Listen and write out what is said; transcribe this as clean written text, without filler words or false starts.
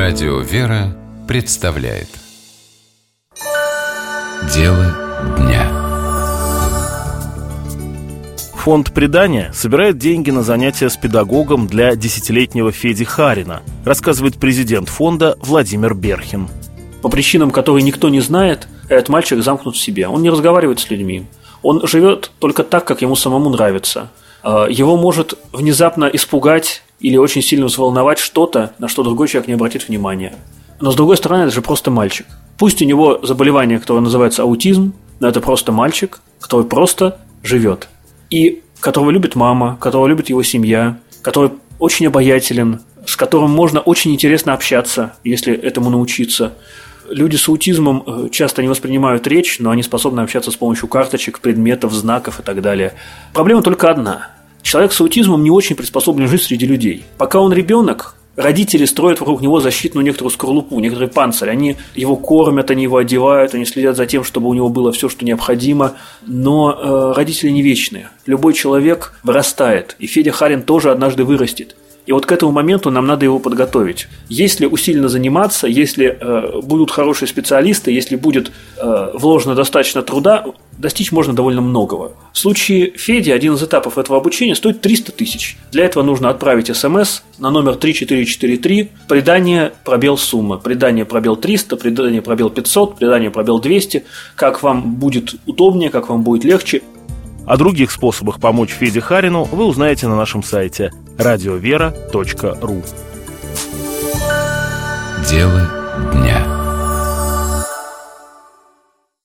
Радио «Вера» представляет «Дело дня». Фонд «Предание» собирает деньги на занятия с педагогом для 10-летнего Феди Харина, рассказывает президент фонда Владимир Берхин. По причинам, которые никто не знает, этот мальчик замкнут в себе. Он не разговаривает с людьми. Он живет только так, как ему самому нравится. Его может внезапно испугать или очень сильно взволновать что-то, на что другой человек не обратит внимания. Но с другой стороны, это же просто мальчик. Пусть у него заболевание, которое называется аутизм, но это просто мальчик, который просто живет. И которого любит мама, которого любит его семья, который очень обаятелен, с которым можно очень интересно общаться, если этому научиться. Люди с аутизмом часто не воспринимают речь, но они способны общаться с помощью карточек, предметов, знаков и так далее. Проблема только одна. Человек с аутизмом не очень приспособлен жить среди людей. Пока он ребенок, родители строят вокруг него защитную некоторую скорлупу, некоторый панцирь. Они его кормят, они его одевают, они следят за тем, чтобы у него было все, что необходимо. Но родители не вечные. Любой человек вырастает, и Федя Харин тоже однажды вырастет. И вот к этому моменту нам надо его подготовить. Если усиленно заниматься, если будут хорошие специалисты, если будет вложено достаточно труда, достичь можно довольно многого. В случае Феди один из этапов этого обучения стоит 300 тысяч. Для этого нужно отправить СМС на номер 3443, предание пробел сумма, предание пробел 300, предание пробел 500, предание пробел 200, как вам будет удобнее, как вам будет легче. О других способах помочь Феде Харину вы узнаете на нашем сайте radiovera.ru. Дело дня.